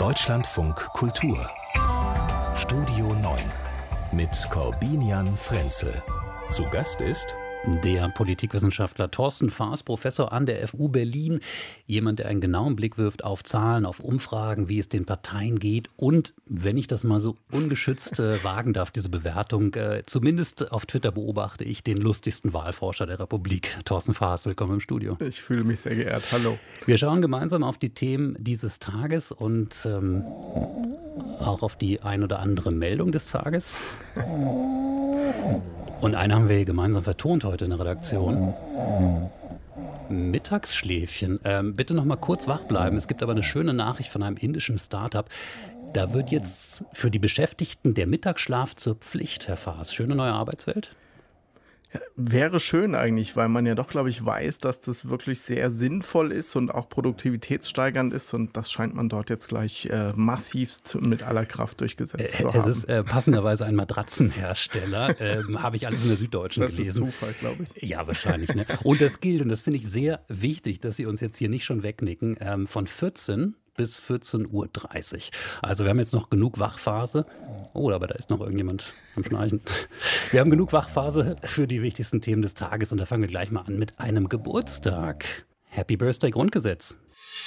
Deutschlandfunk Kultur Studio 9 mit Corbinian Frenzel. Zu Gast ist der Politikwissenschaftler Thorsten Faas, Professor an der FU Berlin. Jemand, der einen genauen Blick wirft auf Zahlen, auf Umfragen, wie es den Parteien geht. Und, wenn ich das mal so ungeschützt wagen darf, diese Bewertung, zumindest auf Twitter beobachte ich den lustigsten Wahlforscher der Republik. Thorsten Faas, willkommen im Studio. Ich fühle mich sehr geehrt. Hallo. Wir schauen gemeinsam auf die Themen dieses Tages und auch auf die ein oder andere Meldung des Tages. Und eine haben wir hier gemeinsam vertont heute in der Redaktion. Mittagsschläfchen. Bitte noch mal kurz wach bleiben. Es gibt aber eine schöne Nachricht von einem indischen Start-up. Da wird jetzt für die Beschäftigten der Mittagsschlaf zur Pflicht, Herr Faas. Schöne neue Arbeitswelt? Ja, wäre schön eigentlich, weil man ja doch, glaube ich, weiß, dass das wirklich sehr sinnvoll ist und auch produktivitätssteigernd ist. Und das scheint man dort jetzt gleich massivst mit aller Kraft durchgesetzt zu haben. Es ist passenderweise ein Matratzenhersteller. Habe ich alles in der Süddeutschen gelesen. Das ist Zufall, glaube ich. Ja, wahrscheinlich. Ne? Und das gilt, und das finde ich sehr wichtig, dass Sie uns jetzt hier nicht schon wegnicken, von 14 bis 14:30 Uhr. Also wir haben jetzt noch genug Wachphase. Oh, aber da ist noch irgendjemand am Schnarchen. Wir haben genug Wachphase für die wichtigsten Themen des Tages und da fangen wir gleich mal an mit einem Geburtstag. Happy Birthday Grundgesetz.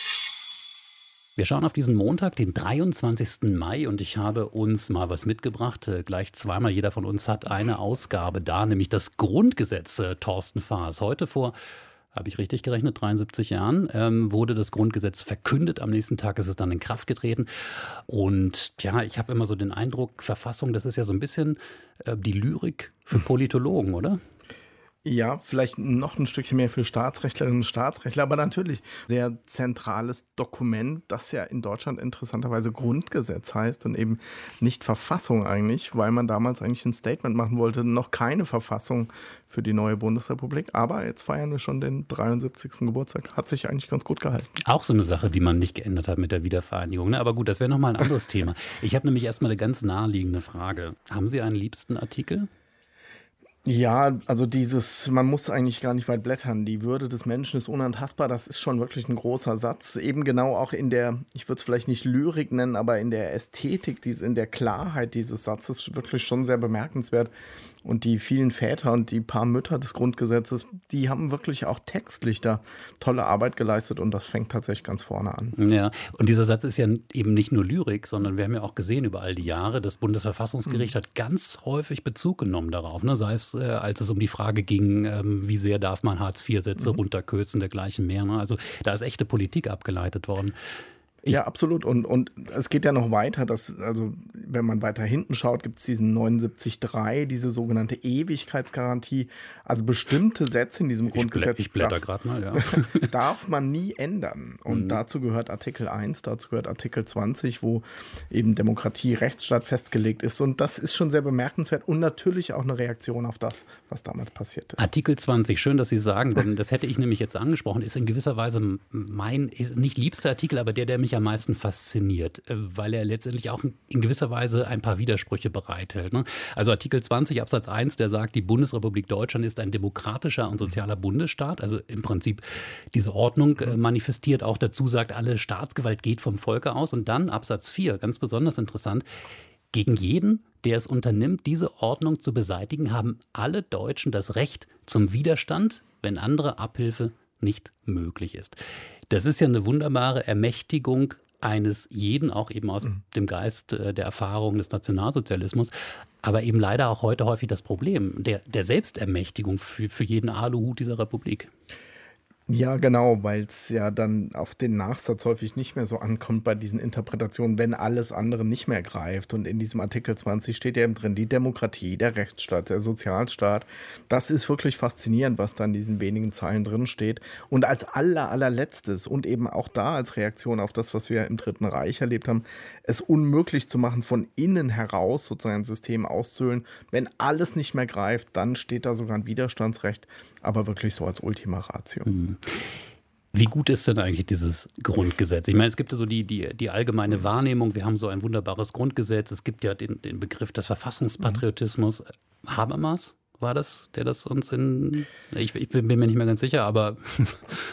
Wir schauen auf diesen Montag, den 23. Mai, und ich habe uns mal was mitgebracht. Gleich zweimal, jeder von uns hat eine Ausgabe da, nämlich das Grundgesetz, Thorsten Faas. Heute vor, habe ich richtig gerechnet, 73 Jahren, wurde das Grundgesetz verkündet. Am nächsten Tag ist es dann in Kraft getreten. Und ja, ich habe immer so den Eindruck, Verfassung, das ist ja so ein bisschen die Lyrik für Politologen, oder? Ja, vielleicht noch ein Stückchen mehr für Staatsrechtlerinnen und Staatsrechtler, aber natürlich sehr zentrales Dokument, das ja in Deutschland interessanterweise Grundgesetz heißt und eben nicht Verfassung eigentlich, weil man damals eigentlich ein Statement machen wollte, noch keine Verfassung für die neue Bundesrepublik. Aber jetzt feiern wir schon den 73. Geburtstag. Hat sich eigentlich ganz gut gehalten. Auch so eine Sache, die man nicht geändert hat mit der Wiedervereinigung. Ne? Aber gut, das wäre nochmal ein anderes Thema. Ich habe nämlich erstmal eine ganz naheliegende Frage. Haben Sie einen liebsten Artikel? Ja, also man muss eigentlich gar nicht weit blättern. Die Würde des Menschen ist unantastbar. Das ist schon wirklich ein großer Satz. Eben genau auch in der, ich würde es vielleicht nicht Lyrik nennen, aber in der Ästhetik, in der Klarheit dieses Satzes wirklich schon sehr bemerkenswert. Und die vielen Väter und die paar Mütter des Grundgesetzes, die haben wirklich auch textlich da tolle Arbeit geleistet und das fängt tatsächlich ganz vorne an. Ja, und dieser Satz ist ja eben nicht nur Lyrik, sondern wir haben ja auch gesehen über all die Jahre, das Bundesverfassungsgericht hat ganz häufig Bezug genommen darauf, ne? Sei es, als es um die Frage ging, wie sehr darf man Hartz-IV-Sätze runterkürzen, dergleichen mehr. Ne? Also da ist echte Politik abgeleitet worden. Ja, absolut. Und es geht ja noch weiter. Also wenn man weiter hinten schaut, gibt es diesen 79.3, diese sogenannte Ewigkeitsgarantie. Also bestimmte Sätze in diesem Grundgesetz ich blätter gerade mal, ja. darf man nie ändern. Und dazu gehört Artikel 1, dazu gehört Artikel 20, wo eben Demokratie, Rechtsstaat festgelegt ist. Und das ist schon sehr bemerkenswert und natürlich auch eine Reaktion auf das, was damals passiert ist. Artikel 20, schön, dass Sie sagen, denn das hätte ich nämlich jetzt angesprochen, ist in gewisser Weise mein, nicht liebster Artikel, aber der mich am meisten fasziniert, weil er letztendlich auch in gewisser Weise ein paar Widersprüche bereithält. Ne? Also Artikel 20 Absatz 1, der sagt, die Bundesrepublik Deutschland ist ein demokratischer und sozialer Bundesstaat. Also im Prinzip diese Ordnung manifestiert auch dazu, sagt, alle Staatsgewalt geht vom Volke aus. Und dann Absatz 4, ganz besonders interessant, gegen jeden, der es unternimmt, diese Ordnung zu beseitigen, haben alle Deutschen das Recht zum Widerstand, wenn andere Abhilfe nicht möglich ist. Das ist ja eine wunderbare Ermächtigung eines jeden, auch eben aus dem Geist der Erfahrung des Nationalsozialismus, aber eben leider auch heute häufig das Problem der Selbstermächtigung für jeden Aluhut dieser Republik. Ja, genau, weil es ja dann auf den Nachsatz häufig nicht mehr so ankommt bei diesen Interpretationen, wenn alles andere nicht mehr greift. Und in diesem Artikel 20 steht ja eben drin, die Demokratie, der Rechtsstaat, der Sozialstaat. Das ist wirklich faszinierend, was da in diesen wenigen Zeilen drin steht. Und als allerletztes und eben auch da als Reaktion auf das, was wir im Dritten Reich erlebt haben, es unmöglich zu machen, von innen heraus sozusagen ein System auszuhöhlen. Wenn alles nicht mehr greift, dann steht da sogar ein Widerstandsrecht, aber wirklich so als Ultima Ratio. Wie gut ist denn eigentlich dieses Grundgesetz? Ich meine, es gibt ja so die allgemeine Wahrnehmung, wir haben so ein wunderbares Grundgesetz, es gibt ja den Begriff des Verfassungspatriotismus. Habermas war das, der das uns ich bin mir nicht mehr ganz sicher, aber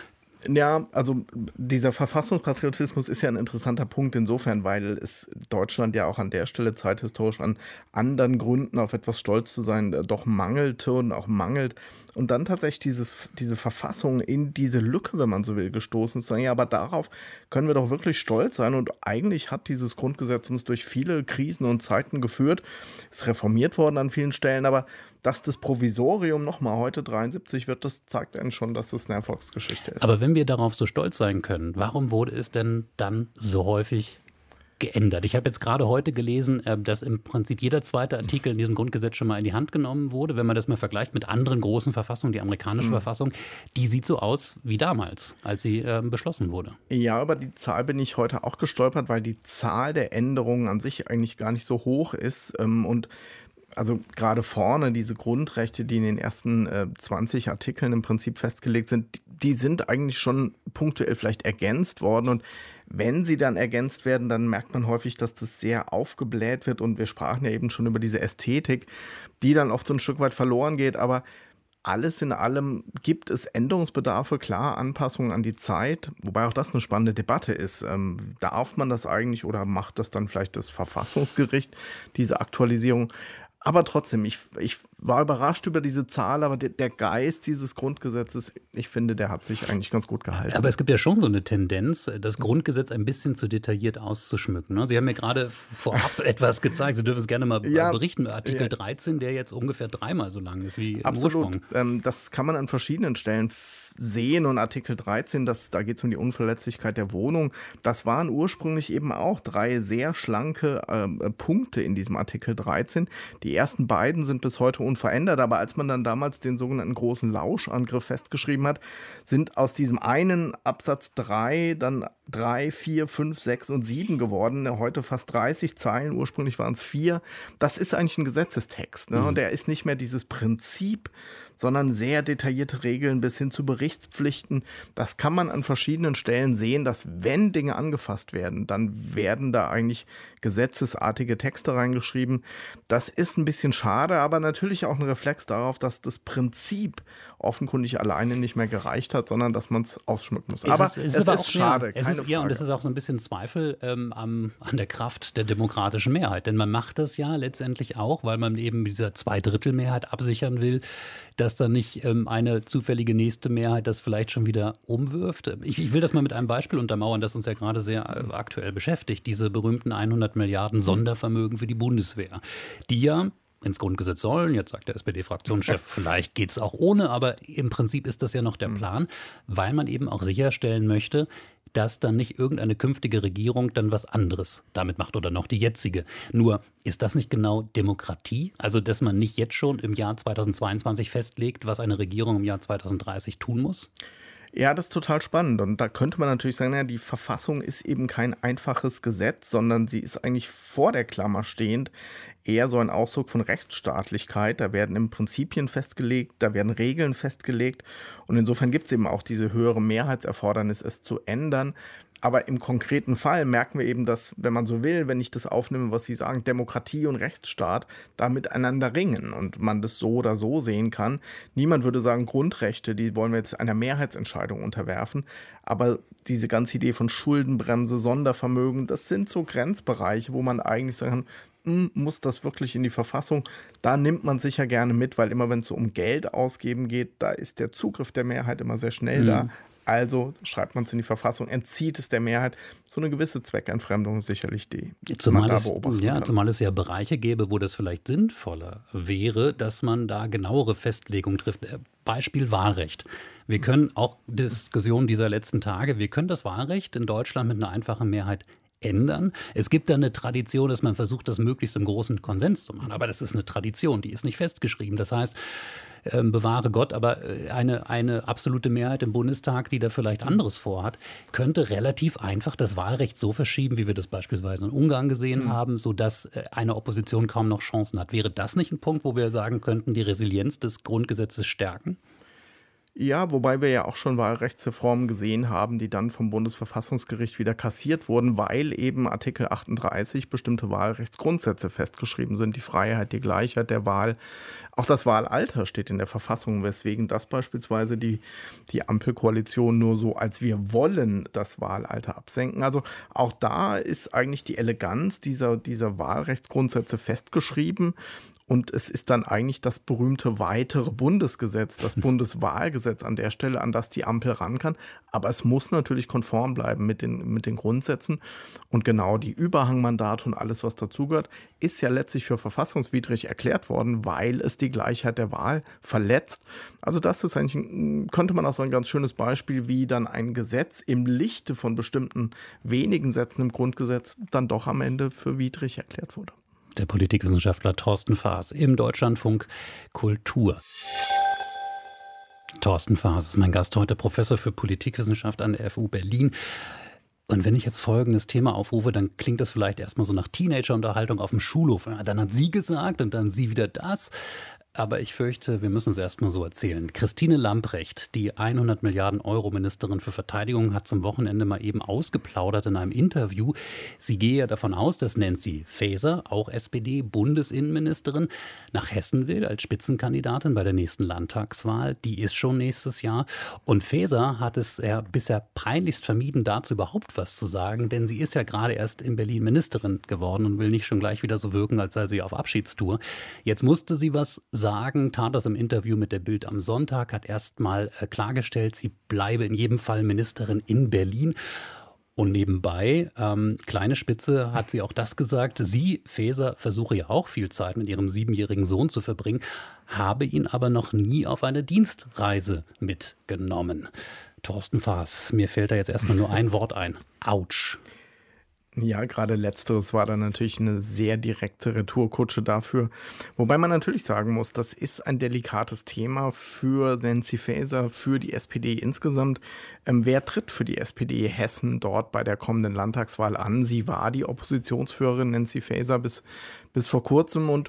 Ja, also dieser Verfassungspatriotismus ist ja ein interessanter Punkt insofern, weil es Deutschland ja auch an der Stelle zeithistorisch an anderen Gründen auf etwas stolz zu sein doch mangelte und auch mangelt. Und dann tatsächlich diese Verfassung in diese Lücke, wenn man so will, gestoßen ist. Ja, aber darauf können wir doch wirklich stolz sein. Und eigentlich hat dieses Grundgesetz uns durch viele Krisen und Zeiten geführt. Ist reformiert worden an vielen Stellen, aber dass das Provisorium nochmal heute 73 wird, das zeigt einen schon, dass das eine Erfolgsgeschichte ist. Aber wenn wir darauf so stolz sein können, warum wurde es denn dann so häufig geändert? Ich habe jetzt gerade heute gelesen, dass im Prinzip jeder zweite Artikel in diesem Grundgesetz schon mal in die Hand genommen wurde. Wenn man das mal vergleicht mit anderen großen Verfassungen, die amerikanische Verfassung, die sieht so aus wie damals, als sie beschlossen wurde. Ja, über die Zahl bin ich heute auch gestolpert, weil die Zahl der Änderungen an sich eigentlich gar nicht so hoch ist. Und also gerade vorne diese Grundrechte, die in den ersten 20 Artikeln im Prinzip festgelegt sind, die sind eigentlich schon punktuell vielleicht ergänzt worden. Und wenn sie dann ergänzt werden, dann merkt man häufig, dass das sehr aufgebläht wird. Und wir sprachen ja eben schon über diese Ästhetik, die dann oft so ein Stück weit verloren geht. Aber alles in allem gibt es Änderungsbedarfe, klar, Anpassungen an die Zeit, wobei auch das eine spannende Debatte ist. Darf man das eigentlich oder macht das dann vielleicht das Verfassungsgericht, diese Aktualisierung? Aber trotzdem, ich war überrascht über diese Zahl, aber der Geist dieses Grundgesetzes, ich finde, der hat sich eigentlich ganz gut gehalten. Aber es gibt ja schon so eine Tendenz, das Grundgesetz ein bisschen zu detailliert auszuschmücken. Ne? Sie haben mir gerade vorab etwas gezeigt, Sie dürfen es gerne mal berichten. Artikel 13, der jetzt ungefähr 3-mal so lang ist wie im Ursprung. Absolut, das kann man an verschiedenen Stellen sehen. Und Artikel 13, da geht es um die Unverletzlichkeit der Wohnung. Das waren ursprünglich eben auch 3 sehr schlanke Punkte in diesem Artikel 13. Die ersten beiden sind bis heute unverändert, aber als man dann damals den sogenannten großen Lauschangriff festgeschrieben hat, sind aus diesem einen Absatz 3 dann 3, 4, 5, 6 und 7 geworden. Heute fast 30 Zeilen, ursprünglich waren es 4. Das ist eigentlich ein Gesetzestext. Ne? Und der ist nicht mehr dieses Prinzip, sondern sehr detaillierte Regeln bis hin zu Berichtspflichten. Das kann man an verschiedenen Stellen sehen, dass wenn Dinge angefasst werden, dann werden da eigentlich gesetzesartige Texte reingeschrieben. Das ist ein bisschen schade, aber natürlich auch ein Reflex darauf, dass das Prinzip offenkundig alleine nicht mehr gereicht hat, sondern dass man es ausschmücken muss. Aber es ist schade, keine Frage. Ja, und es ist auch so ein bisschen Zweifel an der Kraft der demokratischen Mehrheit. Denn man macht das ja letztendlich auch, weil man eben mit dieser Zweidrittelmehrheit absichern will, dass dann nicht eine zufällige nächste Mehrheit das vielleicht schon wieder umwirft. Ich will das mal mit einem Beispiel untermauern, das uns ja gerade sehr aktuell beschäftigt. Diese berühmten 100 Milliarden Sondervermögen für die Bundeswehr, die ja ins Grundgesetz sollen. Jetzt sagt der SPD-Fraktionschef, vielleicht geht es auch ohne, aber im Prinzip ist das ja noch der Plan, weil man eben auch sicherstellen möchte, dass dann nicht irgendeine künftige Regierung dann was anderes damit macht oder noch die jetzige. Nur, ist das nicht genau Demokratie? Also, dass man nicht jetzt schon im Jahr 2022 festlegt, was eine Regierung im Jahr 2030 tun muss? Ja, das ist total spannend. Und da könnte man natürlich sagen, ja, die Verfassung ist eben kein einfaches Gesetz, sondern sie ist eigentlich vor der Klammer stehend eher so ein Ausdruck von Rechtsstaatlichkeit. Da werden im Prinzipien festgelegt, da werden Regeln festgelegt. Und insofern gibt es eben auch diese höhere Mehrheitserfordernis, es zu ändern. Aber im konkreten Fall merken wir eben, dass, wenn man so will, wenn ich das aufnehme, was Sie sagen, Demokratie und Rechtsstaat da miteinander ringen und man das so oder so sehen kann. Niemand würde sagen, Grundrechte, die wollen wir jetzt einer Mehrheitsentscheidung unterwerfen. Aber diese ganze Idee von Schuldenbremse, Sondervermögen, das sind so Grenzbereiche, wo man eigentlich sagen kann, muss das wirklich in die Verfassung? Da nimmt man sicher gerne mit, weil immer wenn es so um Geld ausgeben geht, da ist der Zugriff der Mehrheit immer sehr schnell da. Also schreibt man es in die Verfassung, entzieht es der Mehrheit. So eine gewisse Zweckentfremdung sicherlich, die man da beobachten kann. Zumal es ja Bereiche gäbe, wo das vielleicht sinnvoller wäre, dass man da genauere Festlegungen trifft. Beispiel Wahlrecht. Wir können auch Diskussionen dieser letzten Tage, wir können das Wahlrecht in Deutschland mit einer einfachen Mehrheit ändern. Es gibt da eine Tradition, dass man versucht, das möglichst im großen Konsens zu machen. Aber das ist eine Tradition, die ist nicht festgeschrieben. Das heißt, bewahre Gott, aber eine absolute Mehrheit im Bundestag, die da vielleicht anderes vorhat, könnte relativ einfach das Wahlrecht so verschieben, wie wir das beispielsweise in Ungarn gesehen haben, sodass eine Opposition kaum noch Chancen hat. Wäre das nicht ein Punkt, wo wir sagen könnten, die Resilienz des Grundgesetzes stärken? Ja, wobei wir ja auch schon Wahlrechtsreformen gesehen haben, die dann vom Bundesverfassungsgericht wieder kassiert wurden, weil eben Artikel 38 bestimmte Wahlrechtsgrundsätze festgeschrieben sind. Die Freiheit, die Gleichheit der Wahl. Auch das Wahlalter steht in der Verfassung, weswegen das beispielsweise die Ampelkoalition nur so, als wir wollen, das Wahlalter absenken. Also auch da ist eigentlich die Eleganz dieser Wahlrechtsgrundsätze festgeschrieben. Und es ist dann eigentlich das berühmte weitere Bundesgesetz, das Bundeswahlgesetz an der Stelle, an das die Ampel ran kann. Aber es muss natürlich konform bleiben mit den Grundsätzen. Und genau die Überhangmandate und alles, was dazugehört, ist ja letztlich für verfassungswidrig erklärt worden, weil es die Gleichheit der Wahl verletzt. Also das ist eigentlich, könnte man auch sagen, ein ganz schönes Beispiel, wie dann ein Gesetz im Lichte von bestimmten wenigen Sätzen im Grundgesetz dann doch am Ende für widrig erklärt wurde. Der Politikwissenschaftler Thorsten Faas im Deutschlandfunk Kultur. Thorsten Faas ist mein Gast heute, Professor für Politikwissenschaft an der FU Berlin. Und wenn ich jetzt folgendes Thema aufrufe, dann klingt das vielleicht erstmal so nach Teenager-Unterhaltung auf dem Schulhof. Ja, dann hat sie gesagt und dann sie wieder das. Aber ich fürchte, wir müssen es erstmal so erzählen. Christine Lambrecht, die 100 Milliarden Euro Ministerin für Verteidigung, hat zum Wochenende mal eben ausgeplaudert in einem Interview. Sie gehe ja davon aus, dass Nancy Faeser, auch SPD-Bundesinnenministerin, nach Hessen will als Spitzenkandidatin bei der nächsten Landtagswahl. Die ist schon nächstes Jahr. Und Faeser hat es ja bisher peinlichst vermieden, dazu überhaupt was zu sagen. Denn sie ist ja gerade erst in Berlin Ministerin geworden und will nicht schon gleich wieder so wirken, als sei sie auf Abschiedstour. Jetzt musste sie was sagen, tat das im Interview mit der Bild am Sonntag, hat erst mal klargestellt, sie bleibe in jedem Fall Ministerin in Berlin. Und nebenbei, kleine Spitze, hat sie auch das gesagt, sie, Faeser, versuche ja auch viel Zeit mit ihrem 7-jährigen Sohn zu verbringen, habe ihn aber noch nie auf eine Dienstreise mitgenommen. Thorsten Faas, mir fällt da jetzt erstmal nur ein Wort ein. Autsch. Ja, gerade letzteres war dann natürlich eine sehr direkte Retourkutsche dafür. Wobei man natürlich sagen muss, das ist ein delikates Thema für Nancy Faeser, für die SPD insgesamt. Wer tritt für die SPD Hessen dort bei der kommenden Landtagswahl an? Sie war die Oppositionsführerin Nancy Faeser bis vor kurzem und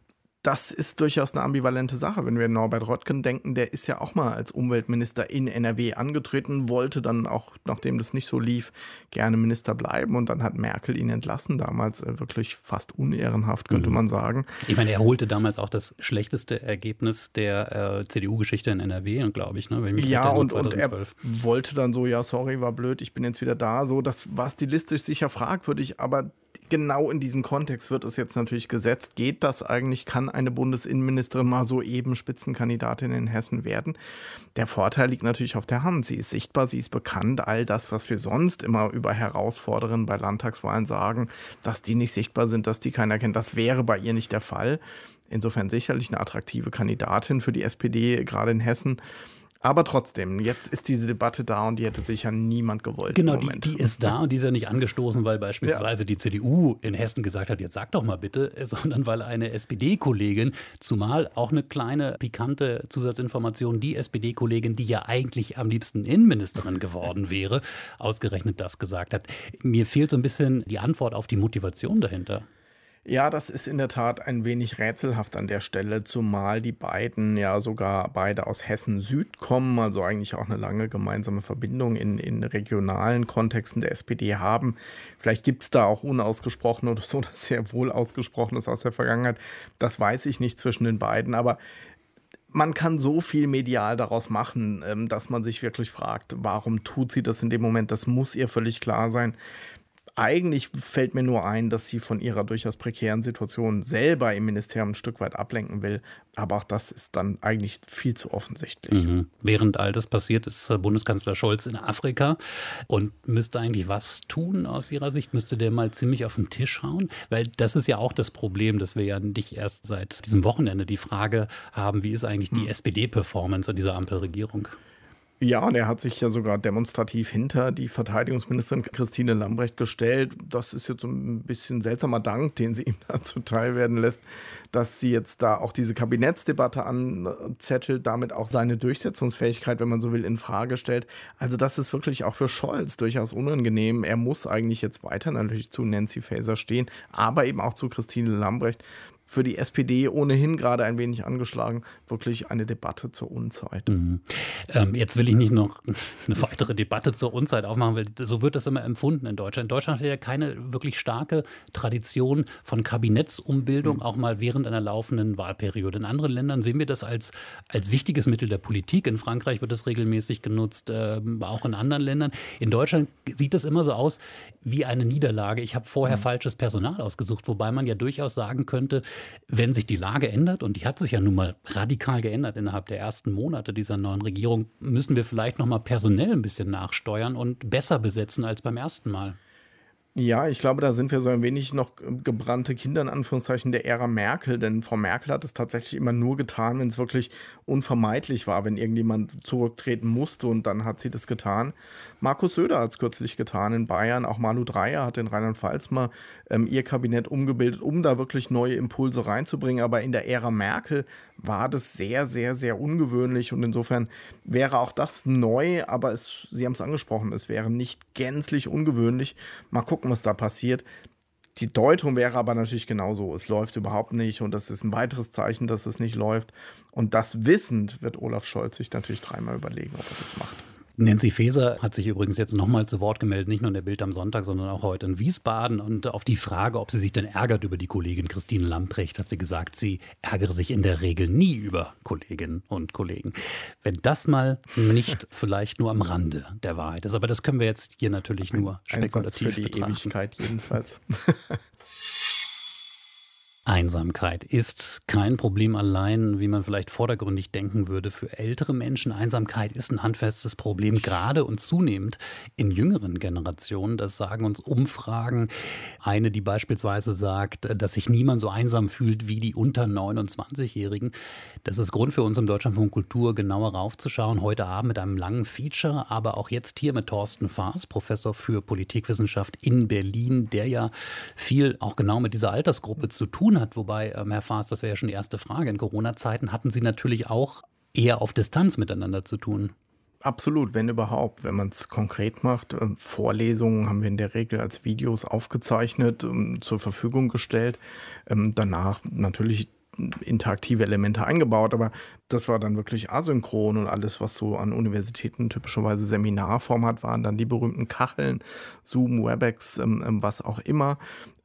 das ist durchaus eine ambivalente Sache. Wenn wir an Norbert Röttgen denken, der ist ja auch mal als Umweltminister in NRW angetreten, wollte dann auch, nachdem das nicht so lief, gerne Minister bleiben. Und dann hat Merkel ihn entlassen, damals wirklich fast unehrenhaft, könnte man sagen. Ich meine, er holte damals auch das schlechteste Ergebnis der CDU-Geschichte in NRW, glaube ich, ne? Wenn ich mich ja, erinnere, und er wollte dann so, ja, sorry, war blöd, ich bin jetzt wieder da. So, das war stilistisch sicher fragwürdig, aber genau in diesem Kontext wird es jetzt natürlich gesetzt. Geht das eigentlich? Kann eine Bundesinnenministerin mal so eben Spitzenkandidatin in Hessen werden? Der Vorteil liegt natürlich auf der Hand. Sie ist sichtbar, sie ist bekannt. All das, was wir sonst immer über Herausforderungen bei Landtagswahlen sagen, dass die nicht sichtbar sind, dass die keiner kennt, das wäre bei ihr nicht der Fall. Insofern sicherlich eine attraktive Kandidatin für die SPD, gerade in Hessen. Aber trotzdem, jetzt ist diese Debatte da und die hätte sicher niemand gewollt. Genau, die ist da und die ist ja nicht angestoßen, weil beispielsweise die CDU in Hessen gesagt hat, jetzt sag doch mal bitte, sondern weil eine SPD-Kollegin, zumal auch eine kleine pikante Zusatzinformation, die SPD-Kollegin, die ja eigentlich am liebsten Innenministerin geworden wäre, ausgerechnet das gesagt hat. Mir fehlt so ein bisschen die Antwort auf die Motivation dahinter. Ja, das ist in der Tat ein wenig rätselhaft an der Stelle, zumal die beiden ja sogar beide aus Hessen-Süd kommen, also eigentlich auch eine lange gemeinsame Verbindung in regionalen Kontexten der SPD haben. Vielleicht gibt es da auch unausgesprochen oder so, das sehr wohl ausgesprochenes aus der Vergangenheit. Das weiß ich nicht zwischen den beiden, aber man kann so viel medial daraus machen, dass man sich wirklich fragt, warum tut sie das in dem Moment? Das muss ihr völlig klar sein. Eigentlich fällt mir nur ein, dass sie von ihrer durchaus prekären Situation selber im Ministerium ein Stück weit ablenken will. Aber auch das ist dann eigentlich viel zu offensichtlich. Während all das passiert, ist Bundeskanzler Scholz in Afrika und müsste eigentlich was tun aus Ihrer Sicht? Müsste der mal ziemlich auf den Tisch hauen? Weil das ist ja auch das Problem, dass wir ja nicht erst seit diesem Wochenende die Frage haben, wie ist eigentlich die SPD-Performance in dieser Ampelregierung? Ja, und er hat sich ja sogar demonstrativ hinter die Verteidigungsministerin Christine Lambrecht gestellt. Das ist jetzt so ein bisschen seltsamer Dank, den sie ihm da zuteil werden lässt, dass sie jetzt da auch diese Kabinettsdebatte anzettelt, damit auch seine Durchsetzungsfähigkeit, wenn man so will, in Frage stellt. Also das ist wirklich auch für Scholz durchaus unangenehm. Er muss eigentlich jetzt weiter natürlich zu Nancy Faeser stehen, aber eben auch zu Christine Lambrecht. für die SPD ohnehin gerade ein wenig angeschlagen, wirklich eine Debatte zur Unzeit. Jetzt will ich nicht noch eine weitere Debatte zur Unzeit aufmachen, weil so wird das immer empfunden in Deutschland. Deutschland hat ja keine wirklich starke Tradition von Kabinettsumbildung, auch mal während einer laufenden Wahlperiode. In anderen Ländern sehen wir das als wichtiges Mittel der Politik. In Frankreich wird das regelmäßig genutzt, auch in anderen Ländern. In Deutschland sieht das immer so aus wie eine Niederlage. Ich habe vorher falsches Personal ausgesucht, wobei man ja durchaus sagen könnte, wenn sich die Lage ändert, und die hat sich ja nun mal radikal geändert innerhalb der ersten Monate dieser neuen Regierung, müssen wir vielleicht noch mal personell ein bisschen nachsteuern und besser besetzen als beim ersten Mal. Ja, ich glaube, da sind wir so ein wenig noch gebrannte Kinder in Anführungszeichen der Ära Merkel, denn Frau Merkel hat es tatsächlich immer nur getan, wenn es wirklich unvermeidlich war, wenn irgendjemand zurücktreten musste, und dann hat sie das getan. Markus Söder hat es kürzlich getan in Bayern, auch Malu Dreyer hat in Rheinland-Pfalz mal ihr Kabinett umgebildet, um da wirklich neue Impulse reinzubringen, aber in der Ära Merkel war das sehr, sehr, sehr ungewöhnlich, und insofern wäre auch das neu, aber Sie haben es angesprochen, es wäre nicht gänzlich ungewöhnlich. Mal gucken, was da passiert. Die Deutung wäre aber natürlich genauso. Es läuft überhaupt nicht, und das ist ein weiteres Zeichen, dass es nicht läuft. Und das wissend wird Olaf Scholz sich natürlich dreimal überlegen, ob er das macht. Nancy Faeser hat sich übrigens jetzt nochmal zu Wort gemeldet, nicht nur in der Bild am Sonntag, sondern auch heute in Wiesbaden. Und auf die Frage, ob sie sich denn ärgert über die Kollegin Christine Lambrecht, hat sie gesagt, sie ärgere sich in der Regel nie über Kolleginnen und Kollegen. Wenn das mal nicht vielleicht nur am Rande der Wahrheit ist. Aber das können wir jetzt hier natürlich nur spekulativ für die betrachten. Ewigkeit jedenfalls. Einsamkeit ist kein Problem allein, wie man vielleicht vordergründig denken würde, für ältere Menschen. Einsamkeit ist ein handfestes Problem, gerade und zunehmend in jüngeren Generationen. Das sagen uns Umfragen. Eine, die beispielsweise sagt, dass sich niemand so einsam fühlt wie die unter 29-Jährigen. Das ist Grund für uns im Deutschlandfunk Kultur, genauer raufzuschauen. Heute Abend mit einem langen Feature, aber auch jetzt hier mit Thorsten Faas, Professor für Politikwissenschaft in Berlin, der ja viel auch genau mit dieser Altersgruppe zu tun hat. Wobei, Herr Faas, das wäre ja schon die erste Frage. In Corona-Zeiten hatten Sie natürlich auch eher auf Distanz miteinander zu tun. Absolut, wenn überhaupt. Wenn man es konkret macht, Vorlesungen haben wir in der Regel als Videos aufgezeichnet, zur Verfügung gestellt. Danach natürlich interaktive Elemente eingebaut, aber das war dann wirklich asynchron, und alles, was so an Universitäten typischerweise Seminarform hat, waren dann die berühmten Kacheln, Zoom, Webex, was auch immer,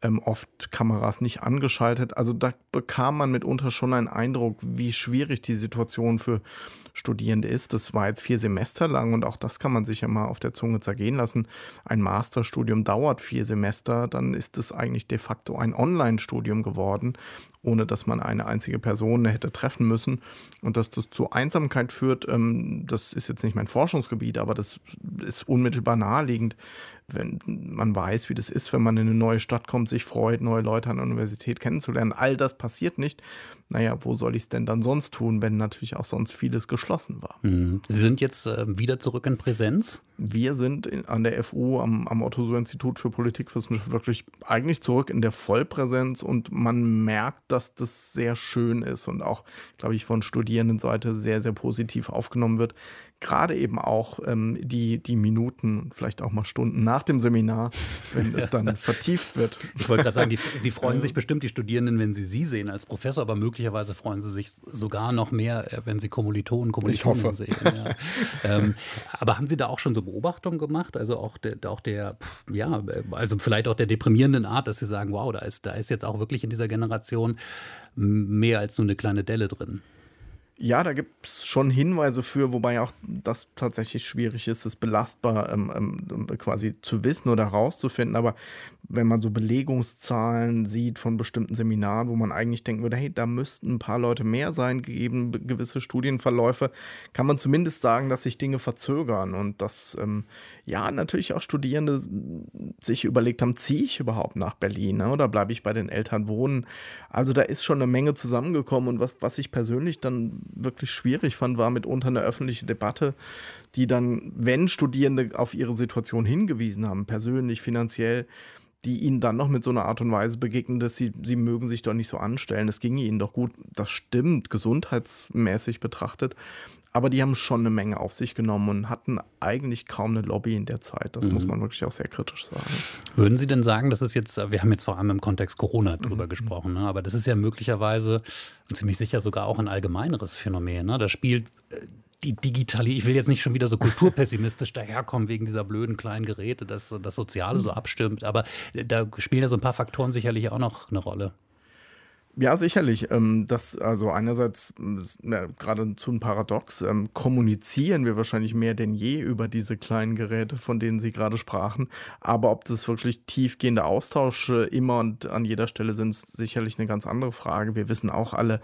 oft Kameras nicht angeschaltet. Also da bekam man mitunter schon einen Eindruck, wie schwierig die Situation für Studierende ist. Das war jetzt 4 Semester lang, und auch das kann man sich ja mal auf der Zunge zergehen lassen. Ein Masterstudium dauert 4 Semester, dann ist es eigentlich de facto ein Online-Studium geworden, ohne dass man eine einzige Person hätte treffen müssen. Und dass das zu Einsamkeit führt, das ist jetzt nicht mein Forschungsgebiet, aber das ist unmittelbar naheliegend, wenn man weiß, wie das ist, wenn man in eine neue Stadt kommt, sich freut, neue Leute an der Universität kennenzulernen. All das passiert nicht. Naja, wo soll ich es denn dann sonst tun, wenn natürlich auch sonst vieles geschlossen war? Sie sind jetzt wieder zurück in Präsenz? Wir sind an der FU, am Otto-Suhr-Institut für Politikwissenschaft, wirklich eigentlich zurück in der Vollpräsenz, und man merkt, dass das sehr schön ist und auch, glaube ich, von Studierendenseite sehr, sehr positiv aufgenommen wird. Gerade eben auch die Minuten, vielleicht auch mal Stunden nach dem Seminar, wenn es dann vertieft wird. Ich wollte gerade sagen, Sie freuen sich bestimmt, die Studierenden, wenn Sie sehen als Professor, aber möglicherweise freuen Sie sich sogar noch mehr, wenn Sie Kommilitonen sehen. Ja. Aber haben Sie da auch schon so Beobachtungen gemacht? Also auch also vielleicht auch der deprimierenden Art, dass Sie sagen, wow, da ist jetzt auch wirklich in dieser Generation mehr als nur eine kleine Delle drin. Ja, da gibt es schon Hinweise für, wobei auch das tatsächlich schwierig ist, es belastbar quasi zu wissen oder herauszufinden. Aber wenn man so Belegungszahlen sieht von bestimmten Seminaren, wo man eigentlich denken würde, hey, da müssten ein paar Leute mehr sein, gegeben gewisse Studienverläufe, kann man zumindest sagen, dass sich Dinge verzögern, und dass natürlich auch Studierende sich überlegt haben, ziehe ich überhaupt nach Berlin, ne, oder bleibe ich bei den Eltern wohnen? Also da ist schon eine Menge zusammengekommen, und was ich persönlich dann wirklich schwierig fand, war mitunter eine öffentliche Debatte, die dann, wenn Studierende auf ihre Situation hingewiesen haben, persönlich, finanziell, die ihnen dann noch mit so einer Art und Weise begegnen, dass sie mögen sich doch nicht so anstellen, es ginge ihnen doch gut. Das stimmt, gesundheitsmäßig betrachtet. Aber die haben schon eine Menge auf sich genommen und hatten eigentlich kaum eine Lobby in der Zeit. Das muss man wirklich auch sehr kritisch sagen. Würden Sie denn sagen, das ist jetzt, wir haben jetzt vor allem im Kontext Corona drüber gesprochen, ne? Aber das ist ja möglicherweise und ziemlich sicher sogar auch ein allgemeineres Phänomen. Ne? Da spielt die digitale, ich will jetzt nicht schon wieder so kulturpessimistisch daherkommen wegen dieser blöden kleinen Geräte, dass das Soziale so abstimmt, aber da spielen ja so ein paar Faktoren sicherlich auch noch eine Rolle. Ja, sicherlich. Das, also einerseits, geradezu ein Paradox, kommunizieren wir wahrscheinlich mehr denn je über diese kleinen Geräte, von denen Sie gerade sprachen. Aber ob das wirklich tiefgehende Austausche immer und an jeder Stelle sind, ist sicherlich eine ganz andere Frage. Wir wissen auch alle,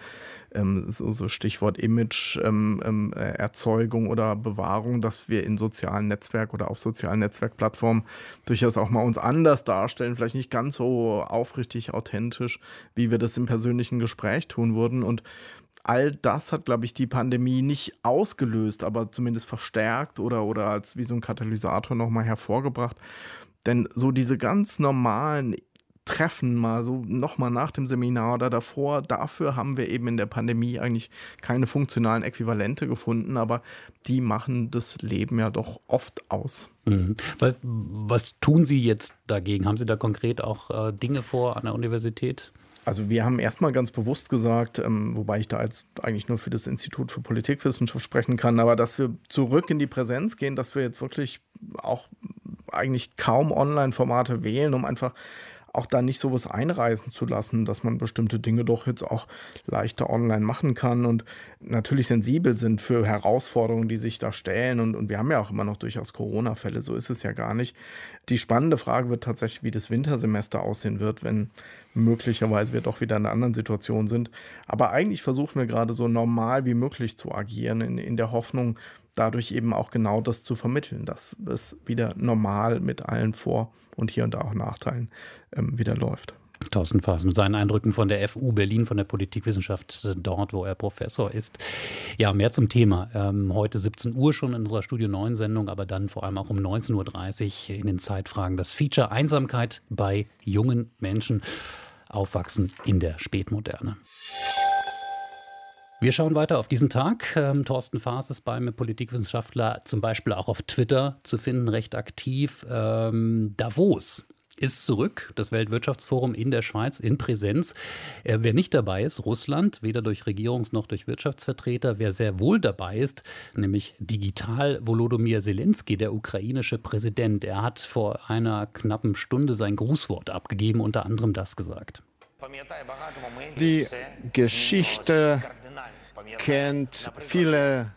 so Stichwort Image, Erzeugung oder Bewahrung, dass wir in sozialen Netzwerken oder auf sozialen Netzwerkplattformen durchaus auch mal uns anders darstellen, vielleicht nicht ganz so aufrichtig, authentisch, wie wir das im persönlichen Gespräch tun würden. Und all das hat, glaube ich, die Pandemie nicht ausgelöst, aber zumindest verstärkt oder als wie so ein Katalysator nochmal hervorgebracht. Denn so diese ganz normalen Treffen mal so nochmal nach dem Seminar oder davor, dafür haben wir eben in der Pandemie eigentlich keine funktionalen Äquivalente gefunden, aber die machen das Leben ja doch oft aus. Mhm. Was tun Sie jetzt dagegen? Haben Sie da konkret auch Dinge vor an der Universität? Also wir haben erstmal ganz bewusst gesagt, wobei ich da jetzt eigentlich nur für das Institut für Politikwissenschaft sprechen kann, aber dass wir zurück in die Präsenz gehen, dass wir jetzt wirklich auch eigentlich kaum Online-Formate wählen, um einfach auch da nicht sowas einreißen zu lassen, dass man bestimmte Dinge doch jetzt auch leichter online machen kann und natürlich sensibel sind für Herausforderungen, die sich da stellen. Und wir haben ja auch immer noch durchaus Corona-Fälle, so ist es ja gar nicht. Die spannende Frage wird tatsächlich, wie das Wintersemester aussehen wird, wenn möglicherweise wir doch wieder in einer anderen Situation sind. Aber eigentlich versuchen wir gerade so normal wie möglich zu agieren, in der Hoffnung, dadurch eben auch genau das zu vermitteln, dass es wieder normal mit allen Vor- und hier und da auch Nachteilen wieder läuft. Thorsten Faas mit seinen Eindrücken von der FU Berlin, von der Politikwissenschaft dort, wo er Professor ist. Ja, mehr zum Thema. Heute 17 Uhr schon in unserer Studio 9 Sendung, aber dann vor allem auch um 19.30 Uhr in den Zeitfragen das Feature Einsamkeit bei jungen Menschen, aufwachsen in der Spätmoderne. Wir schauen weiter auf diesen Tag. Thorsten Faas ist beim Politikwissenschaftler zum Beispiel auch auf Twitter zu finden, recht aktiv. Davos ist zurück, das Weltwirtschaftsforum in der Schweiz in Präsenz. Wer nicht dabei ist, Russland, weder durch Regierungs- noch durch Wirtschaftsvertreter. Wer sehr wohl dabei ist, nämlich digital Volodymyr Zelensky, der ukrainische Präsident. Er hat vor einer knappen Stunde sein Grußwort abgegeben, unter anderem das gesagt. Die Geschichte kennt viele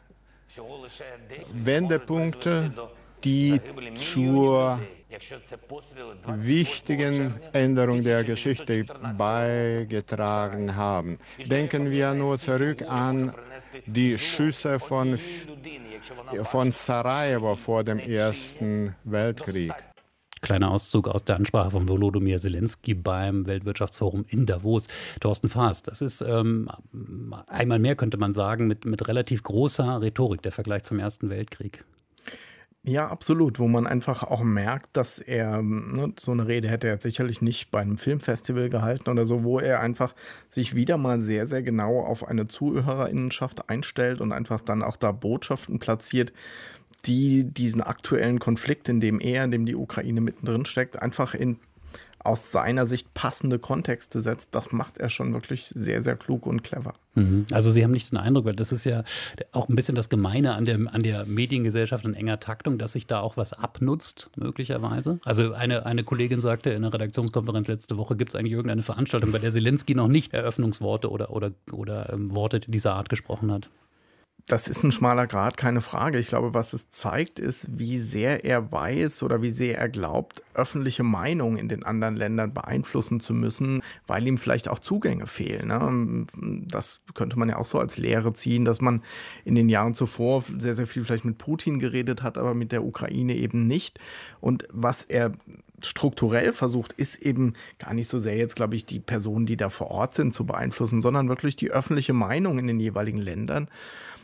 Wendepunkte, die zur wichtigen Änderung der Geschichte beigetragen haben. Denken wir nur zurück an die Schüsse von Sarajevo vor dem Ersten Weltkrieg. Kleiner Auszug aus der Ansprache von Volodymyr Zelensky beim Weltwirtschaftsforum in Davos. Thorsten Faas, das ist einmal mehr, könnte man sagen, mit relativ großer Rhetorik, der Vergleich zum Ersten Weltkrieg. Ja, absolut, wo man einfach auch merkt, dass er, so eine Rede hätte er jetzt sicherlich nicht bei einem Filmfestival gehalten oder so, wo er einfach sich wieder mal sehr, sehr genau auf eine Zuhörerinnenschaft einstellt und einfach dann auch da Botschaften platziert, die diesen aktuellen Konflikt, in dem die Ukraine mittendrin steckt, einfach in aus seiner Sicht passende Kontexte setzt. Das macht er schon wirklich sehr, sehr klug und clever. Also Sie haben nicht den Eindruck, weil das ist ja auch ein bisschen das Gemeine an der Mediengesellschaft in enger Taktung, dass sich da auch was abnutzt, möglicherweise. Also eine Kollegin sagte in einer Redaktionskonferenz letzte Woche, gibt es eigentlich irgendeine Veranstaltung, bei der Zelensky noch nicht Eröffnungsworte oder Worte dieser Art gesprochen hat? Das ist ein schmaler Grat, keine Frage. Ich glaube, was es zeigt, ist, wie sehr er weiß oder wie sehr er glaubt, öffentliche Meinung in den anderen Ländern beeinflussen zu müssen, weil ihm vielleicht auch Zugänge fehlen. Ne? Das könnte man ja auch so als Lehre ziehen, dass man in den Jahren zuvor sehr, sehr viel vielleicht mit Putin geredet hat, aber mit der Ukraine eben nicht. Und was er strukturell versucht, ist eben gar nicht so sehr jetzt, glaube ich, die Personen, die da vor Ort sind, zu beeinflussen, sondern wirklich die öffentliche Meinung in den jeweiligen Ländern.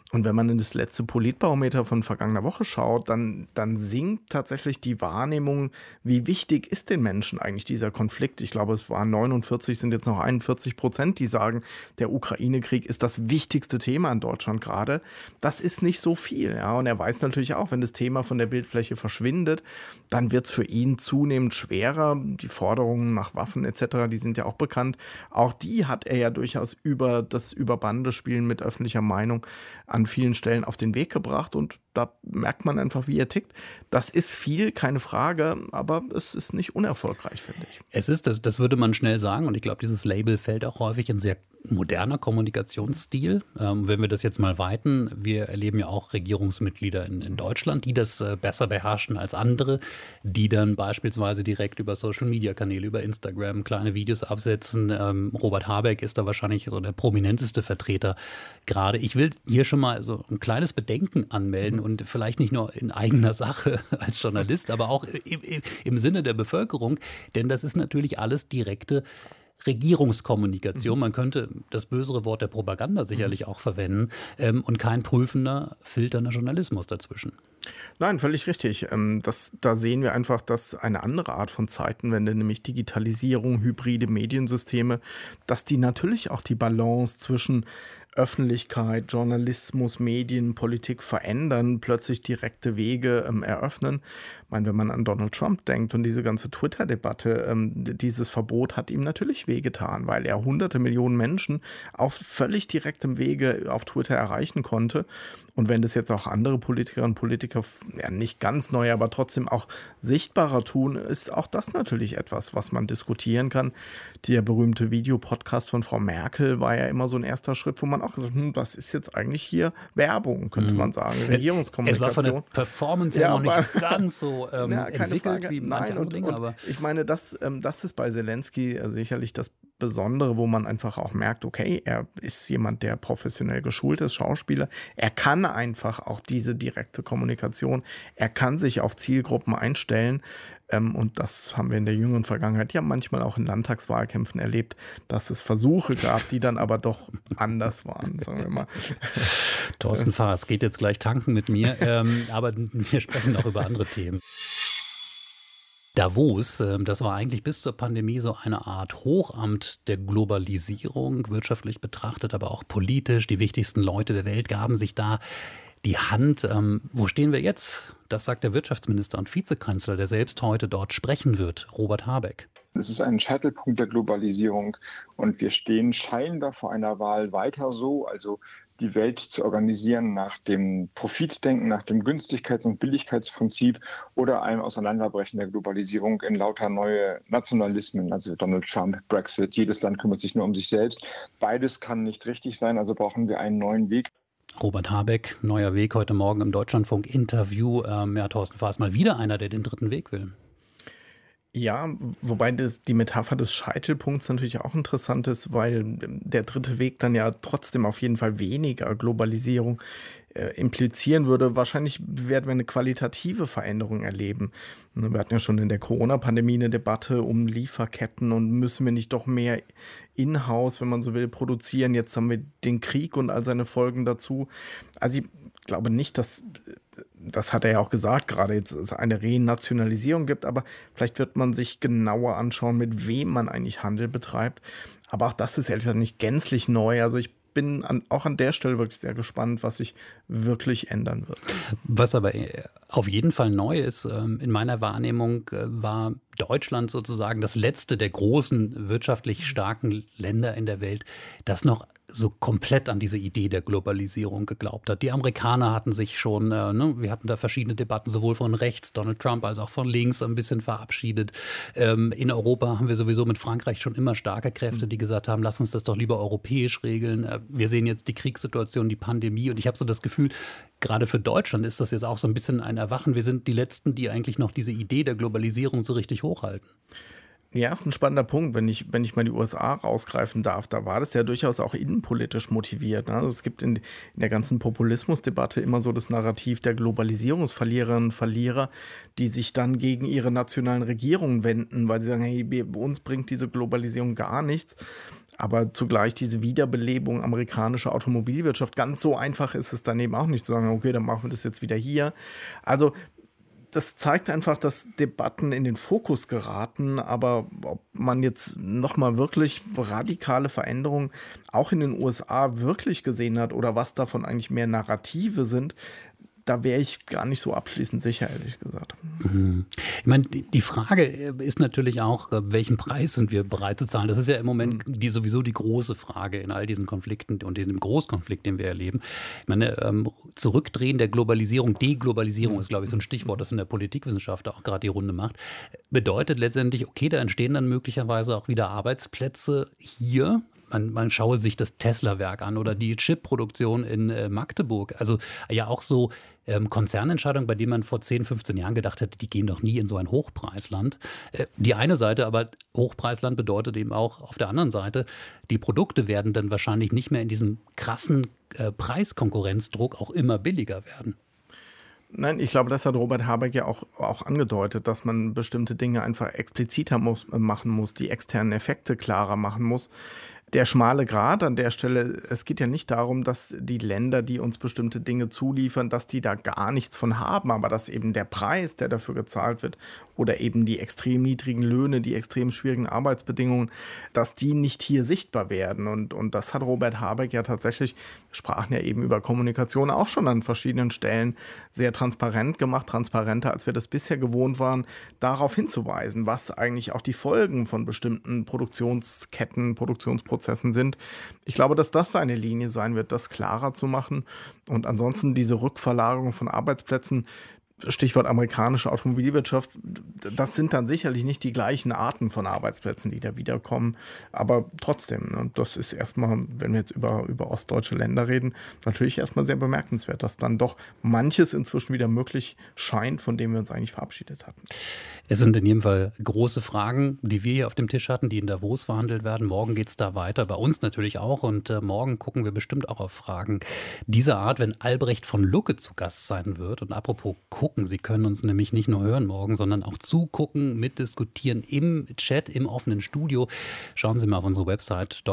Und wenn man in das letzte Politbarometer von vergangener Woche schaut, dann sinkt tatsächlich die Wahrnehmung, wie wichtig ist den Menschen eigentlich dieser Konflikt. Ich glaube, es waren 49, sind jetzt noch 41%, die sagen, der Ukraine-Krieg ist das wichtigste Thema in Deutschland gerade. Das ist nicht so viel. Ja? Und er weiß natürlich auch, wenn das Thema von der Bildfläche verschwindet, dann wird es für ihn zunehmend schwerer. Die Forderungen nach Waffen etc., die sind ja auch bekannt. Auch die hat er ja durchaus über das Überbandespielen mit öffentlicher Meinung an vielen Stellen auf den Weg gebracht. Und da merkt man einfach, wie er tickt. Das ist viel, keine Frage, aber es ist nicht unerfolgreich, finde ich. Es ist, das würde man schnell sagen. Und ich glaube, dieses Label fällt auch häufig in sehr moderner Kommunikationsstil. Wenn wir das jetzt mal weiten, wir erleben ja auch Regierungsmitglieder in Deutschland, die das besser beherrschen als andere, die dann beispielsweise direkt über Social-Media-Kanäle, über Instagram kleine Videos absetzen. Robert Habeck ist da wahrscheinlich so der prominenteste Vertreter gerade. Ich will hier schon mal so ein kleines Bedenken anmelden und vielleicht nicht nur in eigener Sache als Journalist, aber auch im Sinne der Bevölkerung, denn das ist natürlich alles direkte Regierungskommunikation. Man könnte das bösere Wort der Propaganda sicherlich auch verwenden und kein prüfender, filternder Journalismus dazwischen. Nein, völlig richtig. Da sehen wir einfach, dass eine andere Art von Zeitenwende, nämlich Digitalisierung, hybride Mediensysteme, dass die natürlich auch die Balance zwischen Öffentlichkeit, Journalismus, Medien, Politik verändern, plötzlich direkte Wege eröffnen. Ich meine, wenn man an Donald Trump denkt und diese ganze Twitter-Debatte, dieses Verbot hat ihm natürlich wehgetan, weil er hunderte Millionen Menschen auf völlig direktem Wege auf Twitter erreichen konnte. Und wenn das jetzt auch andere Politikerinnen und Politiker, ja nicht ganz neu, aber trotzdem auch sichtbarer tun, ist auch das natürlich etwas, was man diskutieren kann. Der berühmte Videopodcast von Frau Merkel war ja immer so ein erster Schritt, wo man auch gesagt hat, was ist jetzt eigentlich hier Werbung, könnte man sagen, Regierungskommunikation. Es war von der Performance ja noch nicht ganz so entwickelt wie manche andere Dinge. Aber ich meine, das ist bei Zelensky sicherlich das Besondere, wo man einfach auch merkt, okay, er ist jemand, der professionell geschult ist, Schauspieler. Er kann einfach auch diese direkte Kommunikation, er kann sich auf Zielgruppen einstellen. Und das haben wir in der jüngeren Vergangenheit ja manchmal auch in Landtagswahlkämpfen erlebt, dass es Versuche gab, die dann aber doch anders waren, sagen wir mal. Thorsten Faas geht jetzt gleich tanken mit mir, aber wir sprechen auch über andere Themen. Davos, das war eigentlich bis zur Pandemie so eine Art Hochamt der Globalisierung, wirtschaftlich betrachtet, aber auch politisch. Die wichtigsten Leute der Welt gaben sich da die Hand. Wo stehen wir jetzt? Das sagt der Wirtschaftsminister und Vizekanzler, der selbst heute dort sprechen wird, Robert Habeck. Es ist ein Scheitelpunkt der Globalisierung und wir stehen scheinbar vor einer Wahl weiter so, also die Welt zu organisieren nach dem Profitdenken, nach dem Günstigkeits- und Billigkeitsprinzip oder einem Auseinanderbrechen der Globalisierung in lauter neue Nationalismen, also Donald Trump, Brexit, jedes Land kümmert sich nur um sich selbst. Beides kann nicht richtig sein, also brauchen wir einen neuen Weg. Robert Habeck, neuer Weg, heute Morgen im Deutschlandfunk-Interview. Thorsten Faas, mal wieder einer, der den dritten Weg will. Ja, wobei die Metapher des Scheitelpunkts natürlich auch interessant ist, weil der dritte Weg dann ja trotzdem auf jeden Fall weniger Globalisierung implizieren würde. Wahrscheinlich werden wir eine qualitative Veränderung erleben. Wir hatten ja schon in der Corona-Pandemie eine Debatte um Lieferketten und müssen wir nicht doch mehr in-house, wenn man so will, produzieren. Jetzt haben wir den Krieg und all seine Folgen dazu. Also ich glaube nicht, dass, das hat er ja auch gesagt, gerade jetzt es eine Renationalisierung gibt, aber vielleicht wird man sich genauer anschauen, mit wem man eigentlich Handel betreibt. Aber auch das ist ehrlich gesagt nicht gänzlich neu. Also ich bin auch an der Stelle wirklich sehr gespannt, was sich wirklich ändern wird. Was aber auf jeden Fall neu ist, in meiner Wahrnehmung, war Deutschland sozusagen das letzte der großen wirtschaftlich starken Länder in der Welt, das noch so komplett an diese Idee der Globalisierung geglaubt hat. Die Amerikaner hatten sich schon, wir hatten da verschiedene Debatten, sowohl von rechts, Donald Trump, als auch von links ein bisschen verabschiedet. In Europa haben wir sowieso mit Frankreich schon immer starke Kräfte, die gesagt haben, lass uns das doch lieber europäisch regeln. Wir sehen jetzt die Kriegssituation, die Pandemie und ich habe so das Gefühl, gerade für Deutschland ist das jetzt auch so ein bisschen ein Erwachen. Wir sind die Letzten, die eigentlich noch diese Idee der Globalisierung so richtig hochhalten. Ja, ist ein spannender Punkt, wenn ich mal die USA rausgreifen darf. Da war das ja durchaus auch innenpolitisch motiviert. Ne? Also es gibt in der ganzen Populismusdebatte immer so das Narrativ der Globalisierungsverliererinnen und Verlierer, die sich dann gegen ihre nationalen Regierungen wenden, weil sie sagen, hey, bei uns bringt diese Globalisierung gar nichts. Aber zugleich diese Wiederbelebung amerikanischer Automobilwirtschaft, ganz so einfach ist es daneben auch nicht zu sagen, okay, dann machen wir das jetzt wieder hier. Also das zeigt einfach, dass Debatten in den Fokus geraten, aber ob man jetzt nochmal wirklich radikale Veränderungen auch in den USA wirklich gesehen hat oder was davon eigentlich mehr Narrative sind, da wäre ich gar nicht so abschließend sicher, ehrlich gesagt. Ich meine, die Frage ist natürlich auch, welchen Preis sind wir bereit zu zahlen? Das ist ja im Moment sowieso die große Frage in all diesen Konflikten und in dem Großkonflikt, den wir erleben. Ich meine, Zurückdrehen der Globalisierung, Deglobalisierung ist, glaube ich, so ein Stichwort, das in der Politikwissenschaft auch gerade die Runde macht, bedeutet letztendlich, okay, da entstehen dann möglicherweise auch wieder Arbeitsplätze hier. Man schaue sich das Tesla-Werk an oder die Chip-Produktion in Magdeburg. Also ja auch so Konzernentscheidungen, bei denen man vor 10, 15 Jahren gedacht hätte, die gehen doch nie in so ein Hochpreisland. Die eine Seite, aber Hochpreisland bedeutet eben auch auf der anderen Seite, die Produkte werden dann wahrscheinlich nicht mehr in diesem krassen Preiskonkurrenzdruck auch immer billiger werden. Nein, ich glaube, das hat Robert Habeck ja auch angedeutet, dass man bestimmte Dinge einfach expliziter machen muss, die externen Effekte klarer machen muss. Der schmale Grat an der Stelle, es geht ja nicht darum, dass die Länder, die uns bestimmte Dinge zuliefern, dass die da gar nichts von haben, aber dass eben der Preis, der dafür gezahlt wird, oder eben die extrem niedrigen Löhne, die extrem schwierigen Arbeitsbedingungen, dass die nicht hier sichtbar werden. Und das hat Robert Habeck ja tatsächlich, wir sprachen ja eben über Kommunikation, auch schon an verschiedenen Stellen sehr transparent gemacht, transparenter, als wir das bisher gewohnt waren, darauf hinzuweisen, was eigentlich auch die Folgen von bestimmten Produktionsketten, Produktionsprozessen sind. Ich glaube, dass das seine Linie sein wird, das klarer zu machen. Und ansonsten diese Rückverlagerung von Arbeitsplätzen, Stichwort amerikanische Automobilwirtschaft, das sind dann sicherlich nicht die gleichen Arten von Arbeitsplätzen, die da wiederkommen. Aber trotzdem, ne, das ist erstmal, wenn wir jetzt über ostdeutsche Länder reden, natürlich erstmal sehr bemerkenswert, dass dann doch manches inzwischen wieder möglich scheint, von dem wir uns eigentlich verabschiedet hatten. Es sind in jedem Fall große Fragen, die wir hier auf dem Tisch hatten, die in Davos verhandelt werden. Morgen geht es da weiter, bei uns natürlich auch. Und morgen gucken wir bestimmt auch auf Fragen dieser Art, wenn Albrecht von Lucke zu Gast sein wird. Und apropos gucken, Sie können uns nämlich nicht nur hören morgen, sondern auch zugucken, mitdiskutieren im Chat, im offenen Studio. Schauen Sie mal auf unsere Website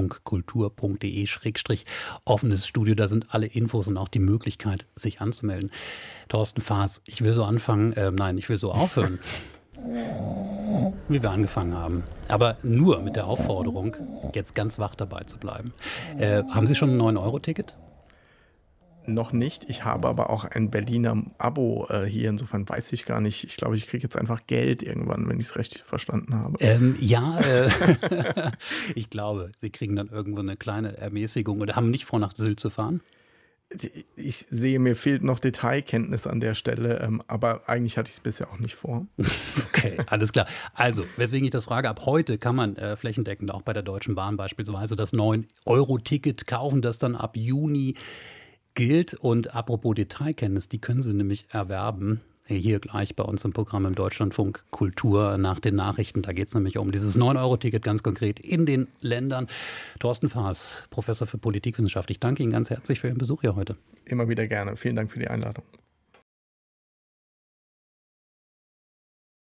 deutschlandfunkkultur.de/offenes Studio. Da sind alle Infos und auch die Möglichkeit, sich anzumelden. Thorsten Faas, ich will so anfangen, ich will so aufhören, wie wir angefangen haben. Aber nur mit der Aufforderung, jetzt ganz wach dabei zu bleiben. Haben Sie schon ein 9-Euro-Ticket? Noch nicht. Ich habe aber auch ein Berliner Abo hier. Insofern weiß ich gar nicht. Ich glaube, ich kriege jetzt einfach Geld irgendwann, wenn ich es richtig verstanden habe. Ich glaube, Sie kriegen dann irgendwo eine kleine Ermäßigung oder haben nicht vor, nach Sylt zu fahren? Ich sehe, mir fehlt noch Detailkenntnis an der Stelle, aber eigentlich hatte ich es bisher auch nicht vor. Okay, alles klar. Also, weswegen ich das frage, ab heute kann man flächendeckend auch bei der Deutschen Bahn beispielsweise das 9-Euro-Ticket kaufen, das dann ab Juni gilt. Und apropos Detailkenntnis, die können Sie nämlich erwerben. Hier gleich bei uns im Programm im Deutschlandfunk Kultur nach den Nachrichten. Da geht es nämlich um dieses 9-Euro-Ticket ganz konkret in den Ländern. Thorsten Faas, Professor für Politikwissenschaft. Ich danke Ihnen ganz herzlich für Ihren Besuch hier heute. Immer wieder gerne. Vielen Dank für die Einladung.